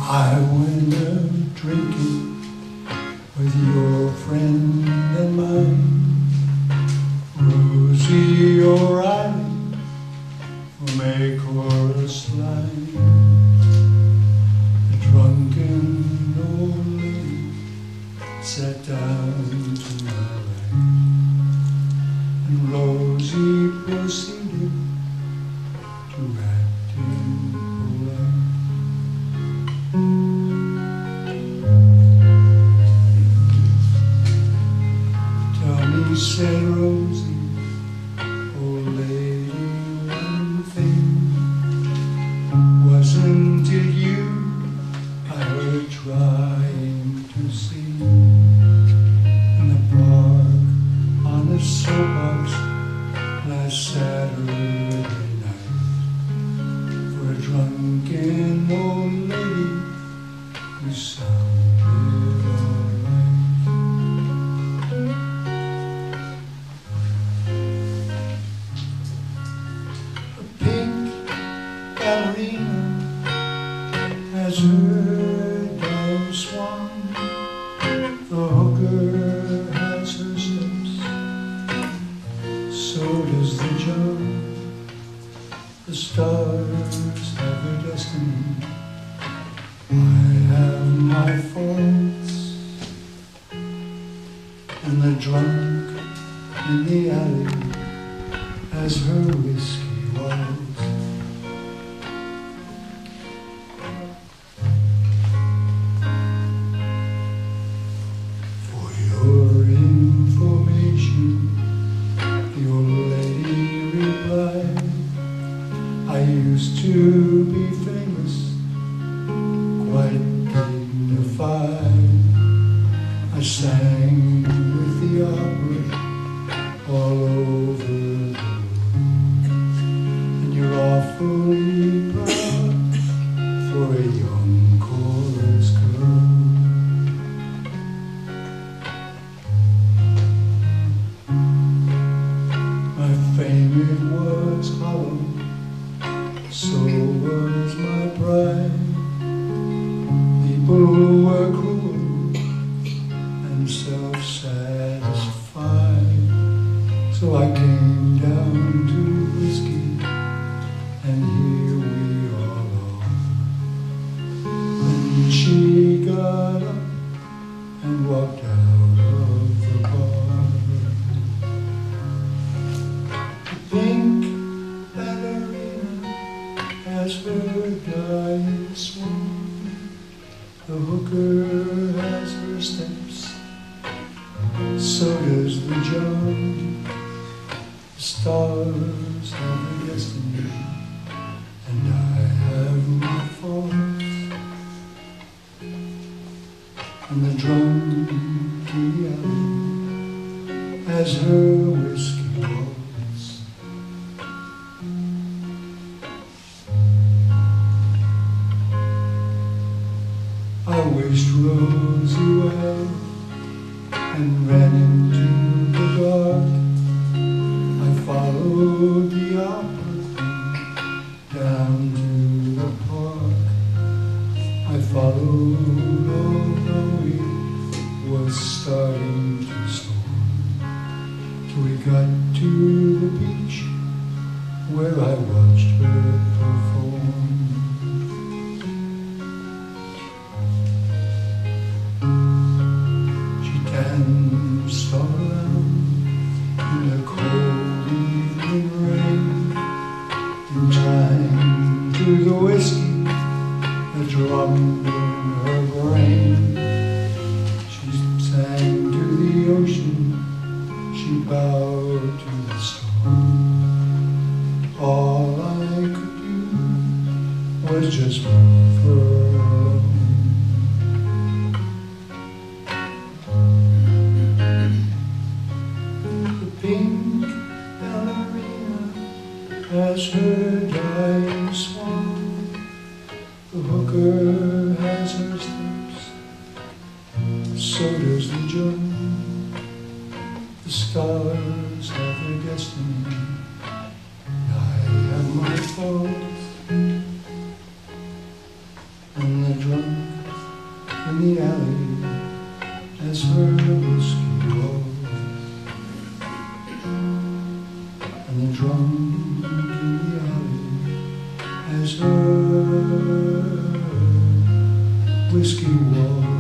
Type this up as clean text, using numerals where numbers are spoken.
I went out drinking with your friend and mine, Rosie O'Reilly from a chorus line. The drunken old lady sat down to my right, and Rosie proceeded to act impolite. Tell me, said Rosie, old lady, one thing. Wasn't it you I heard trying to see in the park on the soapbox last Saturday night? For a drunken old lady, you sounded alright. A pink ballerina has her dove swan. The hooker has her steps, so does the Joe. The stars have their destiny. I have my faults, and the drunk in the alley has her whiskey waltz. For your information, the old lady replied, I used to be famous, quite dignified. I sang with the opera all over the world, and you're awfully proud for a young chorus girl. My fame, it was hollow, so was my pride. People were cruel and self-satisfied, so I came down to whiskey, and here we all are. Then she got up and walked out of the bar. The pink ballerina has her dying swan. The hooker has her steps, so does the Joe. The stars have their destiny, and I have my faults. And the drunk in the alley has her whiskey waltz. I wished Rosie well and ran into the dark. I followed the opera down to the park. I followed although it was starting to storm, till we got to the beach where I watched her perform. Danced all around in the cold evening rain, in time to the whiskey that drummed in her brain. She sang to the ocean, she bowed to the storm. All I could do was just leave her alone. Pink ballerina has her dying swan. The hooker has her steps, so does the Joe. The stars have their destiny, I have my faults. And the drum and the drunk in the alley has heard whiskey walk.